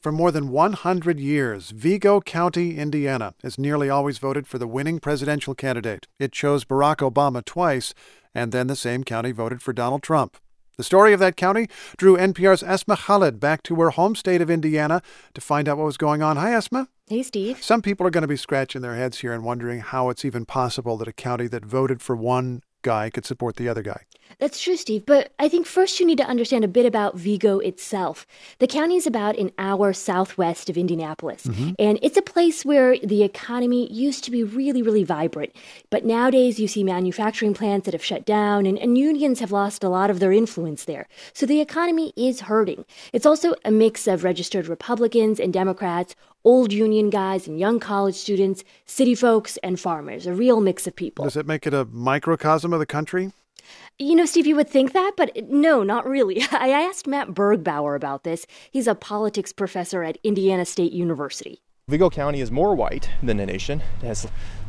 for more than 100 years, Vigo County, Indiana, has nearly always voted for the winning presidential candidate. It chose Barack Obama twice, and then the same county voted for Donald Trump. The story of that county drew NPR's Esma Khalid back to her home state of Indiana to find out what was going on. Hi, Esma. Hey, Steve. Some people are going to be scratching their heads here and wondering how it's even possible that a county that voted for one guy could support the other guy. That's true, Steve, but I think first you need to understand a bit about Vigo itself. The county is about an hour southwest of Indianapolis, and it's a place where the economy used to be really, really vibrant. But nowadays you see manufacturing plants that have shut down, and unions have lost a lot of their influence there. So the economy is hurting. It's also a mix of registered Republicans and Democrats, old union guys and young college students, city folks and farmers, a real mix of people. Does it make it a microcosm of the country? You know, Steve, you would think that, but no, not really. I asked Matt Bergbauer about this. He's a politics professor at Indiana State University. Vigo County is more white than the nation. It has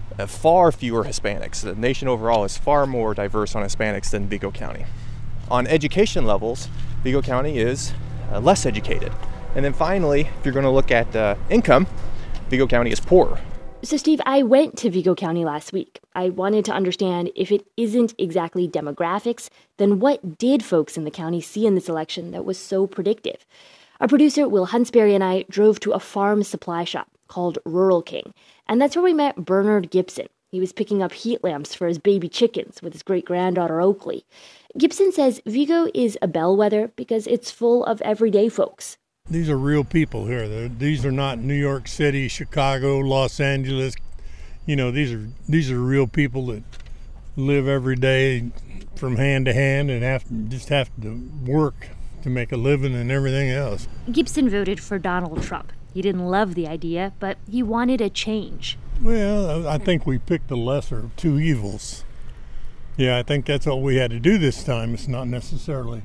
far fewer Hispanics. The nation overall is far more diverse on Hispanics than Vigo County. On education levels, Vigo County is less educated. And then finally, if you're going to look at income, Vigo County is poorer. So, Steve, I went to Vigo County last week. I wanted to understand if it isn't exactly demographics, then what did folks in the county see in this election that was so predictive? Our producer, Will Huntsberry, and I drove to a farm supply shop called Rural King. And that's where we met Bernard Gibson. He was picking up heat lamps for his baby chickens with his great-granddaughter Oakley. Gibson says Vigo is a bellwether because it's full of everyday folks. These are real people here. These are not New York City, Chicago, Los Angeles. You know, these are real people that live every day from hand to hand and have to work to make a living and everything else. Gibson voted for Donald Trump. He didn't love the idea, but he wanted a change. Well, I think we picked the lesser of two evils. Yeah, I think that's all we had to do this time. It's not necessarily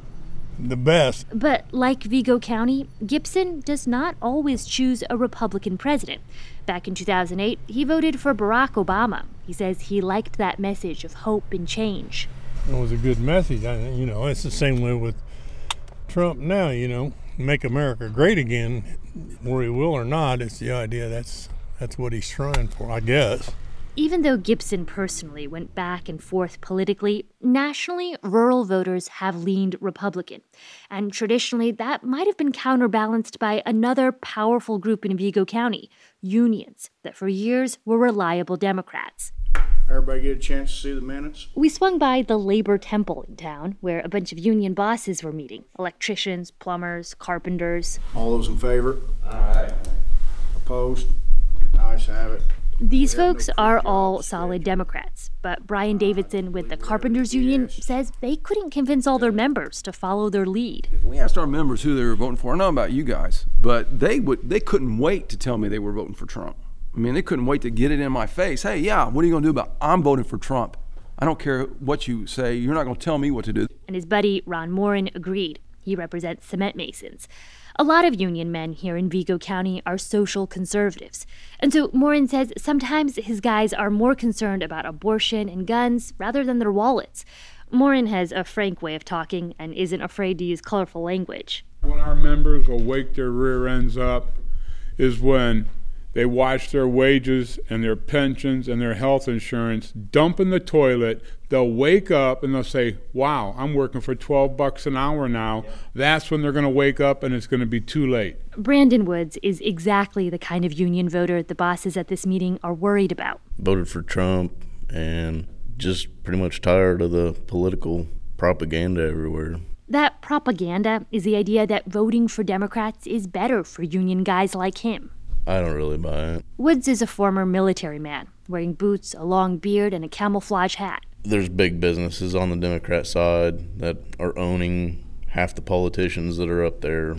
the best. But like Vigo County, Gibson does not always choose a Republican president. Back in 2008, he voted for Barack Obama. He says he liked that message of hope and change. It was a good message. It's the same way with Trump now, make America great again, whether he will or not. It's the idea that's what he's trying for, I guess. Even though Gibson personally went back and forth politically, nationally, rural voters have leaned Republican. And traditionally, that might have been counterbalanced by another powerful group in Vigo County, unions, that for years were reliable Democrats. Everybody get a chance to see the minutes? We swung by the Labor Temple in town, where a bunch of union bosses were meeting. Electricians, plumbers, carpenters. All those in favor? Aye. Opposed? Ayes have it. These folks are all solid Democrats, but Brian Davidson with the Carpenters Union says they couldn't convince all their members to follow their lead. We asked our members who they were voting for. I don't know about you guys, but they couldn't wait to tell me they were voting for Trump. I mean, they couldn't wait to get it in my face. Hey, yeah, what are you going to do about it? I'm voting for Trump. I don't care what you say. You're not going to tell me what to do. And his buddy Ron Morin agreed. He represents cement masons. A lot of union men here in Vigo County are social conservatives. And so Morin says sometimes his guys are more concerned about abortion and guns rather than their wallets. Morin has a frank way of talking and isn't afraid to use colorful language. When our members will wake their rear ends up is when they watch their wages and their pensions and their health insurance dump in the toilet. They'll wake up and they'll say, wow, I'm working for $12 an hour now. That's when they're going to wake up and it's going to be too late. Brandon Woods is exactly the kind of union voter the bosses at this meeting are worried about. Voted for Trump and just pretty much tired of the political propaganda everywhere. That propaganda is the idea that voting for Democrats is better for union guys like him. I don't really buy it. Woods is a former military man, wearing boots, a long beard, and a camouflage hat. There's big businesses on the Democrat side that are owning half the politicians that are up there.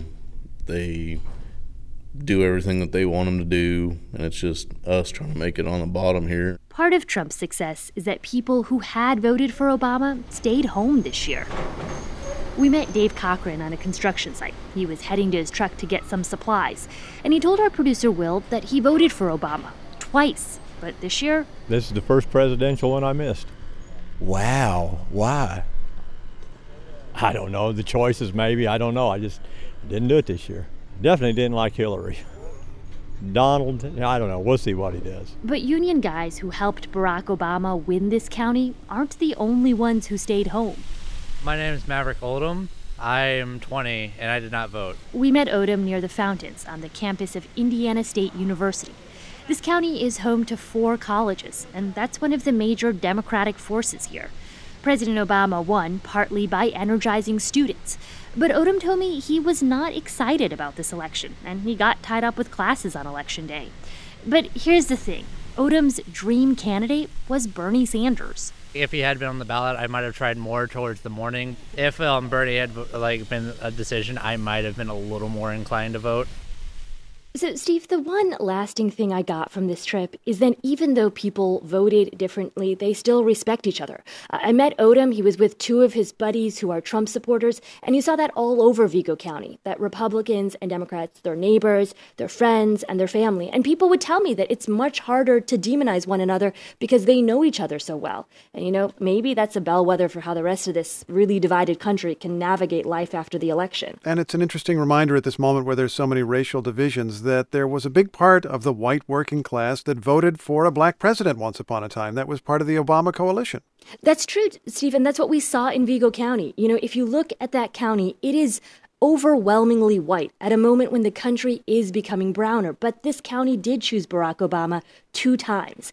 They do everything that they want them to do, and it's just us trying to make it on the bottom here. Part of Trump's success is that people who had voted for Obama stayed home this year. We met Dave Cochran on a construction site. He was heading to his truck to get some supplies. And he told our producer, Will, that he voted for Obama twice. But this year... This is the first presidential one I missed. Wow. Why? I don't know. The choices maybe. I don't know. I just didn't do it this year. Definitely didn't like Hillary. Donald, I don't know. We'll see what he does. But union guys who helped Barack Obama win this county aren't the only ones who stayed home. My name is Maverick Oldham. I am 20 and I did not vote. We met Odom near the fountains on the campus of Indiana State University. This county is home to 4 colleges, and that's one of the major Democratic forces here. President Obama won partly by energizing students. But Odom told me he was not excited about this election, and he got tied up with classes on Election Day. But here's the thing. Odom's dream candidate was Bernie Sanders. If he had been on the ballot, I might have tried more towards the morning. If Bernie had been a decision, I might have been a little more inclined to vote. So, Steve, the one lasting thing I got from this trip is that even though people voted differently, they still respect each other. I met Odom. He was with 2 of his buddies who are Trump supporters, and you saw that all over Vigo County, that Republicans and Democrats, they're neighbors, they're friends, and their family. And people would tell me that it's much harder to demonize one another because they know each other so well. And, maybe that's a bellwether for how the rest of this really divided country can navigate life after the election. And it's an interesting reminder at this moment where there's so many racial divisions that there was a big part of the white working class that voted for a black president once upon a time. That was part of the Obama coalition. That's true, Stephen. That's what we saw in Vigo County. If you look at that county, it is overwhelmingly white at a moment when the country is becoming browner. But this county did choose Barack Obama 2 times.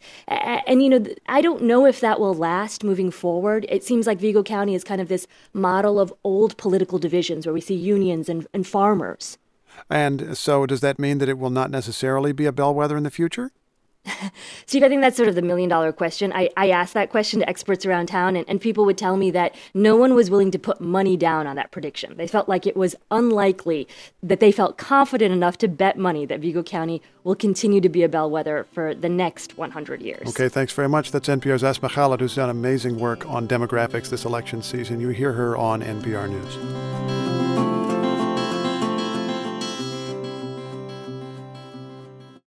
And, I don't know if that will last moving forward. It seems like Vigo County is kind of this model of old political divisions where we see unions and farmers. And so does that mean that it will not necessarily be a bellwether in the future? Steve, I think that's sort of the million-dollar question. I asked that question to experts around town, and people would tell me that no one was willing to put money down on that prediction. They felt like it was unlikely, that they felt confident enough to bet money that Vigo County will continue to be a bellwether for the next 100 years. Okay, thanks very much. That's NPR's Asma Khalid, who's done amazing work on demographics this election season. You hear her on NPR News.